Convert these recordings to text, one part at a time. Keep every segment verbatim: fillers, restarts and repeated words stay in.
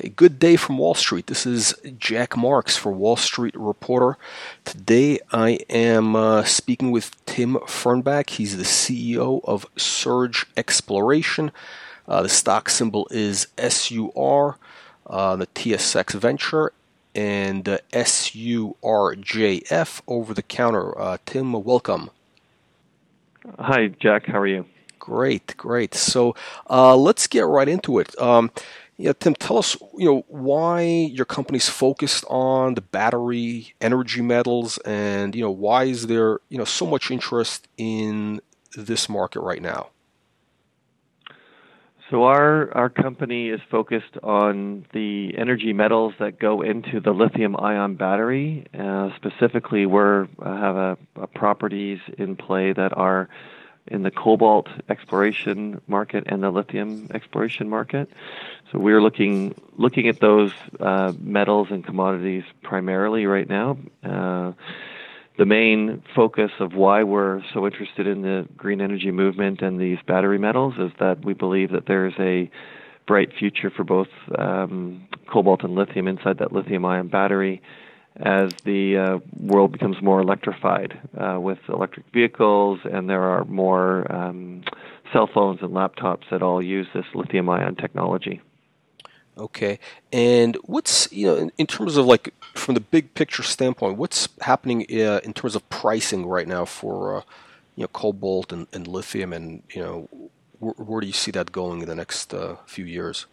A good day from Wall Street. This is Jack Marks for Wall Street Reporter. Today I am uh, speaking with Tim Fernbach. He's the C E O of Surge Exploration. Uh, the stock symbol is S U R, uh, the T S X Venture, and uh, S U R J F over the counter. Uh, Tim, welcome. Hi, Jack. How are you? Great, great. So uh, let's get right into it. Um, yeah, Tim, tell us, you know, why your company's focused on the battery energy metals, and you know, why is there, you know, so much interest in this market right now? So our our company is focused on the energy metals that go into the lithium-ion battery. Uh, specifically, we uh, have a, a properties in play that are in the cobalt exploration market and the lithium exploration market. So we're looking looking at those uh, metals and commodities primarily right now. Uh, the main focus of why we're so interested in the green energy movement and these battery metals is that we believe that there's a bright future for both um, cobalt and lithium inside that lithium-ion battery as the uh, world becomes more electrified uh, with electric vehicles, and there are more um, cell phones and laptops that all use this lithium-ion technology. Okay, and what's, you know, in, in terms of like from the big picture standpoint, what's happening uh, in terms of pricing right now for uh, you know, cobalt and, and lithium, and you know, where, where do you see that going in the next uh, few years?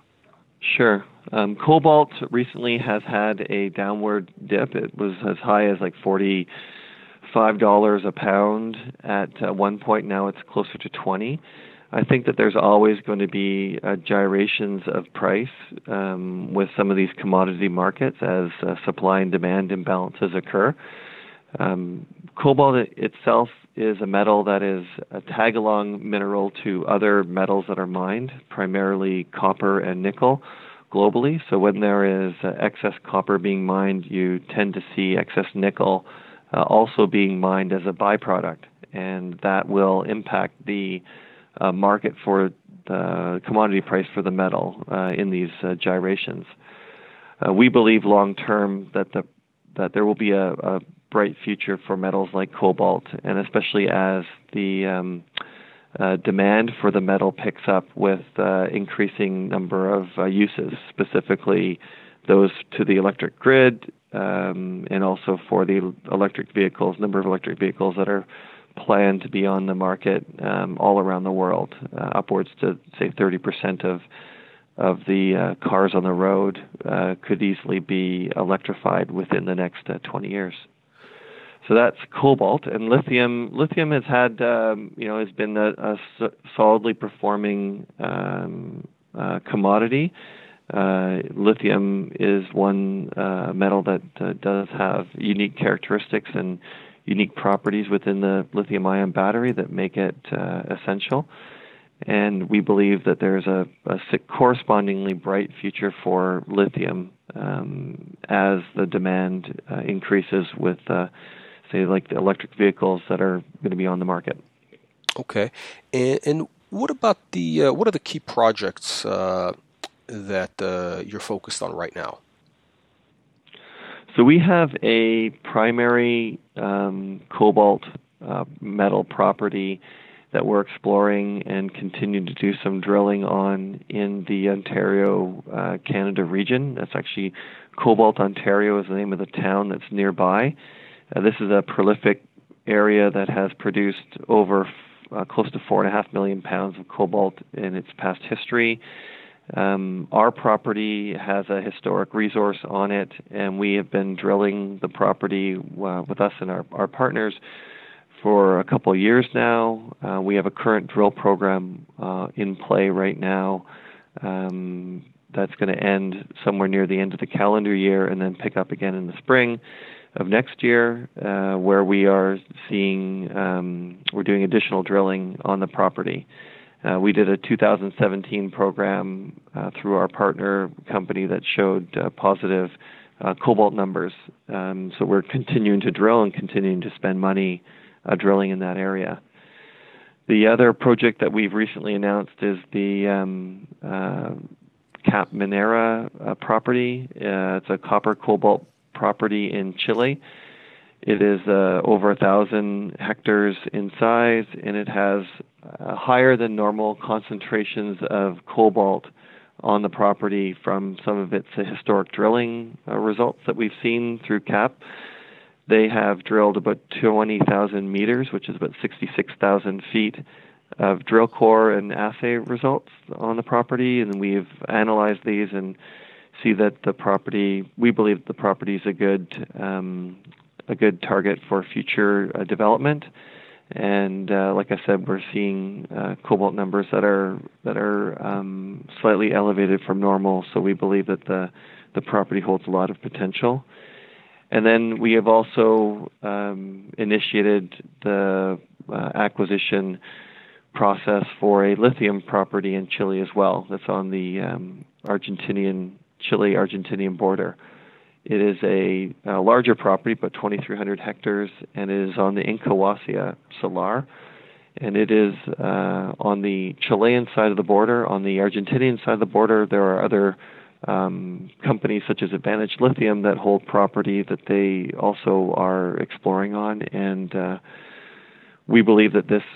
Sure. Um, cobalt recently has had a downward dip. It was as high as like forty-five dollars a pound at uh, one point. Now it's closer to twenty. I think that there's always going to be uh, gyrations of price um, with some of these commodity markets as uh, supply and demand imbalances occur. Um, cobalt itself is a metal that is a tag-along mineral to other metals that are mined, primarily copper and nickel globally. So when there is uh, excess copper being mined, you tend to see excess nickel uh, also being mined as a byproduct, and that will impact the uh, market for the commodity price for the metal uh, in these uh, gyrations. Uh, we believe long-term that the that there will be a, a bright future for metals like cobalt, and especially as the um, uh, demand for the metal picks up with uh, increasing number of uh, uses, specifically those to the electric grid, um, and also for the electric vehicles, number of electric vehicles that are planned to be on the market um, all around the world, uh, upwards to say thirty percent of of the uh, cars on the road uh, could easily be electrified within the next uh, twenty years. So that's cobalt. And lithium. Lithium has had, um, you know, has been a, a solidly performing um, uh, commodity. Uh, lithium is one uh, metal that uh, does have unique characteristics and unique properties within the lithium-ion battery that make it uh, essential. And we believe that there's a, a correspondingly bright future for lithium um, as the demand uh, increases with, uh, say, like the electric vehicles that are going to be on the market. Okay, and, and what about the uh, what are the key projects uh, that uh, you're focused on right now? So we have a primary um, cobalt uh, metal property that we're exploring and continue to do some drilling on in the Ontario, uh, Canada region. That's actually Cobalt, Ontario is the name of the town that's nearby. Uh, this is a prolific area that has produced over uh, close to four and a half million pounds of cobalt in its past history. Um, our property has a historic resource on it, and we have been drilling the property uh, with us and our, our partners for a couple of years now. Uh, we have a current drill program uh, in play right now um, that's going to end somewhere near the end of the calendar year and then pick up again in the spring of next year, uh, where we are seeing, um, we're doing additional drilling on the property. Uh, we did a two thousand seventeen program uh, through our partner company that showed uh, positive uh, cobalt numbers. Um, so we're continuing to drill and continuing to spend money uh, drilling in that area. The other project that we've recently announced is the um, uh, Cap Minera uh, property. Uh, it's a copper cobalt property in Chile. It is uh, over a thousand hectares in size, and it has uh, higher than normal concentrations of cobalt on the property from some of its uh, historic drilling uh, results that we've seen through Cap. They have drilled about twenty thousand meters, which is about sixty-six thousand feet of drill core and assay results on the property, and we've analyzed these and see that the property, we believe the property is a good um, a good target for future uh, development. And uh, like I said, we're seeing uh, cobalt numbers that are that are um, slightly elevated from normal, so we believe that the the property holds a lot of potential. And then we have also um, initiated the uh, acquisition process for a lithium property in Chile as well. That's on the um, Argentinian Chile-Argentinian border. It is a, a larger property, about twenty-three hundred hectares, and it is on the Incahuasia Salar. And it is uh, on the Chilean side of the border. On the Argentinian side of the border, there are other um, companies such as Advantage Lithium that hold property that they also are exploring on. And uh, we believe that this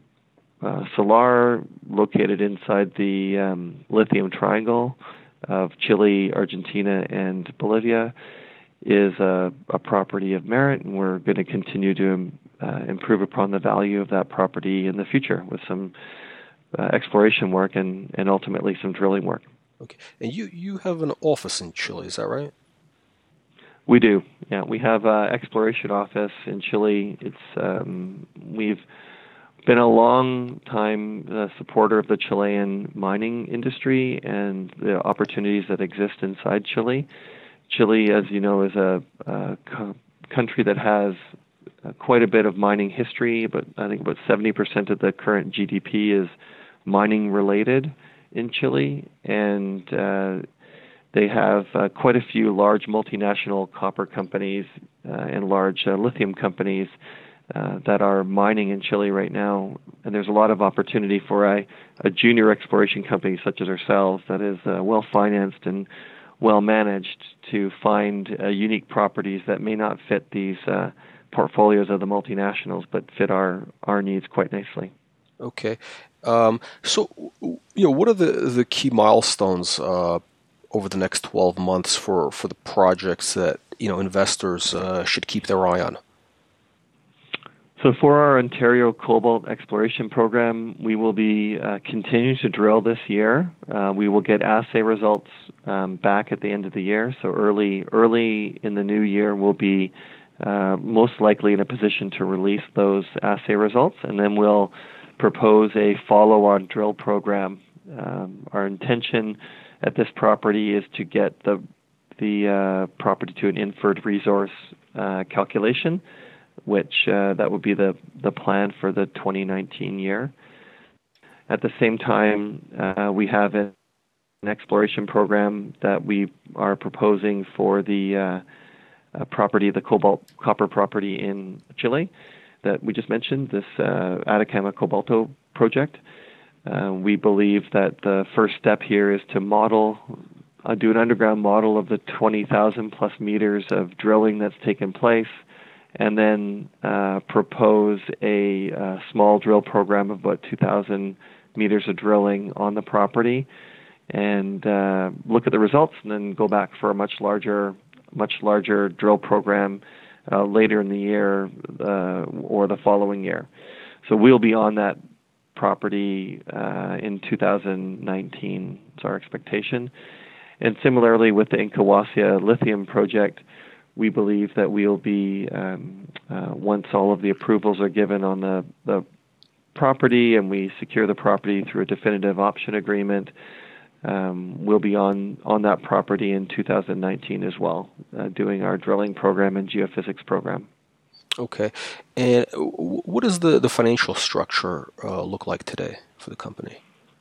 uh, salar, located inside the um, lithium triangle of Chile, Argentina, and Bolivia, is a, a property of merit, and we're going to continue to uh, improve upon the value of that property in the future with some uh, exploration work and, and ultimately some drilling work. Okay. And you, you have an office in Chile, is that right? We do. Yeah, we have an exploration office in Chile. It's um, we've been a long time uh, supporter of the Chilean mining industry and the opportunities that exist inside Chile. Chile, as you know, is a, a co- country that has uh, quite a bit of mining history, but I think about seventy percent of the current G D P is mining related in Chile, and uh, they have uh, quite a few large multinational copper companies uh, and large uh, lithium companies Uh, that are mining in Chile right now, and there's a lot of opportunity for a, a junior exploration company such as ourselves that is uh, well financed and well managed to find uh, unique properties that may not fit these uh, portfolios of the multinationals, but fit our our needs quite nicely. Okay, um, so you know, what are the the key milestones uh, over the next twelve months for for the projects that you know investors uh, should keep their eye on? So for our Ontario Cobalt Exploration Program, we will be uh, continuing to drill this year. Uh, we will get assay results um, back at the end of the year. So early early in the new year, we'll be uh, most likely in a position to release those assay results, and then we'll propose a follow-on drill program. Um, our intention at this property is to get the the uh, property to an inferred resource uh, calculation, which uh, that would be the, the plan for the twenty nineteen year. At the same time, uh, we have an exploration program that we are proposing for the uh, uh, property, the cobalt copper property in Chile that we just mentioned, this uh, Atacama Cobalto project. Uh, we believe that the first step here is to model, uh, do an underground model of the twenty thousand plus meters of drilling that's taken place, and then uh, propose a uh, small drill program of about two thousand meters of drilling on the property, and uh, look at the results, and then go back for a much larger, much larger drill program uh, later in the year uh, or the following year. So we'll be on that property uh, in two thousand nineteen. It's our expectation. And similarly with the Incahuasia lithium project, we believe that we'll be, um, uh, once all of the approvals are given on the, the property and we secure the property through a definitive option agreement, um, we'll be on, on that property in two thousand nineteen as well, uh, doing our drilling program and geophysics program. Okay. And what does the, the financial structure uh, look like today for the company?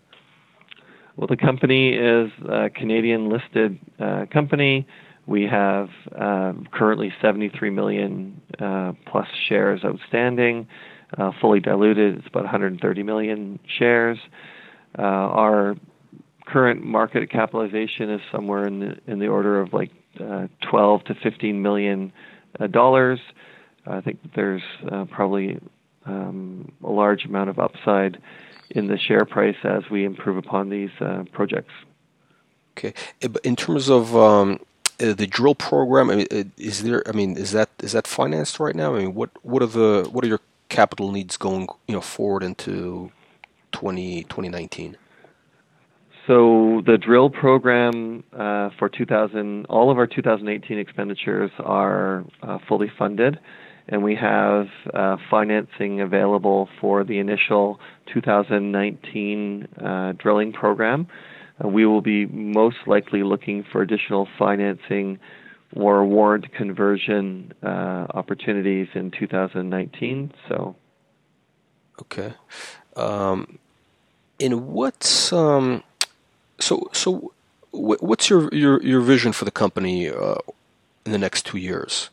Well, the company is a Canadian-listed uh, company. We have um, currently seventy-three million uh, plus shares outstanding, uh, fully diluted. It's about one hundred thirty million shares. Uh, our current market capitalization is somewhere in the in the order of like uh, twelve to fifteen million uh, dollars. I think there's uh, probably um, a large amount of upside in the share price as we improve upon these uh, projects. Okay, in terms of um, the drill program, I mean, is there? I mean, is that is that financed right now? I mean, what what are the what are your capital needs going, you know, forward into twenty nineteen? So the drill program uh, for two thousand, all of our two thousand eighteen expenditures are uh, fully funded, and we have uh, financing available for the initial two thousand nineteen uh, drilling program. Uh, we will be most likely looking for additional financing or warrant conversion uh, opportunities in two thousand nineteen. So, okay. Um, and what's um, so so what's your your your vision for the company uh, in the next two years?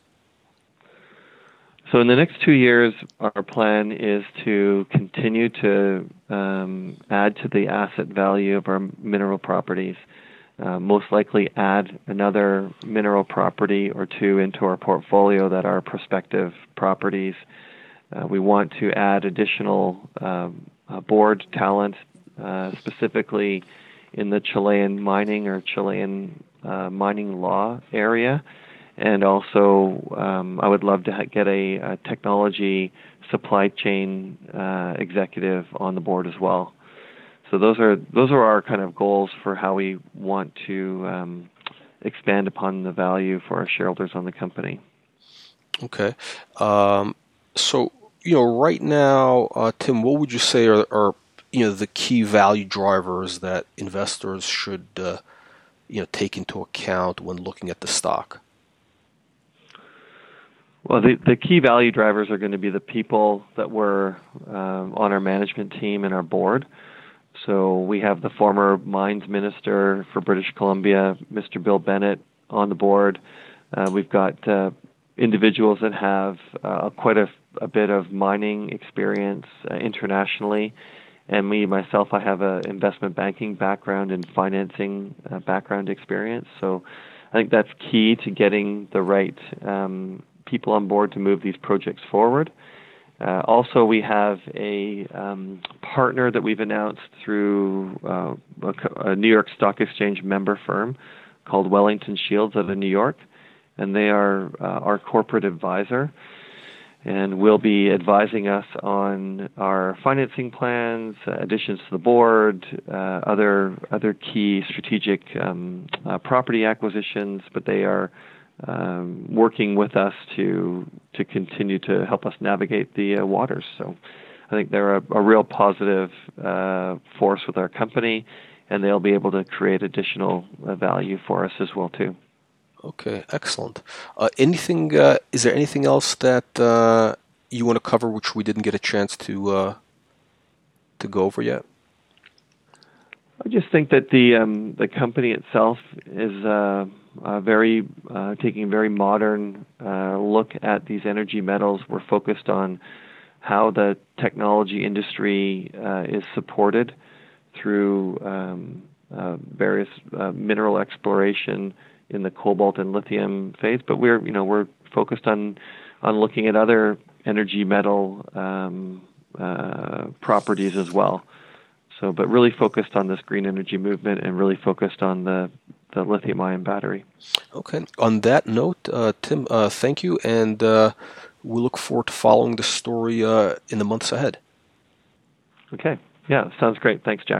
So in the next two years, our plan is to continue to um, add to the asset value of our mineral properties. Uh, most likely add another mineral property or two into our portfolio that are prospective properties. Uh, we want to add additional um, uh, board talent, uh, specifically in the Chilean mining or Chilean uh, mining law area. And also, um, I would love to ha- get a, a technology supply chain uh, executive on the board as well. So those are those are our kind of goals for how we want to um, expand upon the value for our shareholders on the company. Okay. Um, so, you know, right now, uh, Tim, what would you say are, are, you know, the key value drivers that investors should, uh, you know, take into account when looking at the stock? Well, the, the key value drivers are going to be the people that were um, on our management team and our board. So we have the former mines minister for British Columbia, Mister Bill Bennett, on the board. Uh, we've got uh, individuals that have uh, quite a, a bit of mining experience uh, internationally. And me, myself, I have an investment banking background and financing uh, background experience. So I think that's key to getting the right um, people on board to move these projects forward. Uh, also, we have a um, partner that we've announced through uh, a, a New York Stock Exchange member firm called Wellington Shields out of New York, and they are uh, our corporate advisor, and will be advising us on our financing plans, uh, additions to the board, uh, other other key strategic um, uh, property acquisitions, but they are Um, working with us to to continue to help us navigate the uh, waters. So I think they're a, a real positive uh, force with our company, and they'll be able to create additional uh, value for us as well too. Okay, excellent. Uh, anything? Uh, is there anything else that uh, you want to cover which we didn't get a chance to uh, to go over yet? I just think that the um, the company itself is uh, uh, very uh, taking a very modern uh, look at these energy metals. We're focused on how the technology industry uh, is supported through um, uh, various uh, mineral exploration in the cobalt and lithium phase. But we're you know we're focused on on looking at other energy metal um, uh, properties as well. So, but really focused on this green energy movement and really focused on the, the lithium-ion battery. Okay. On that note, uh, Tim, uh, thank you, and uh, we look forward to following the story uh, in the months ahead. Okay. Yeah, sounds great. Thanks, Jack.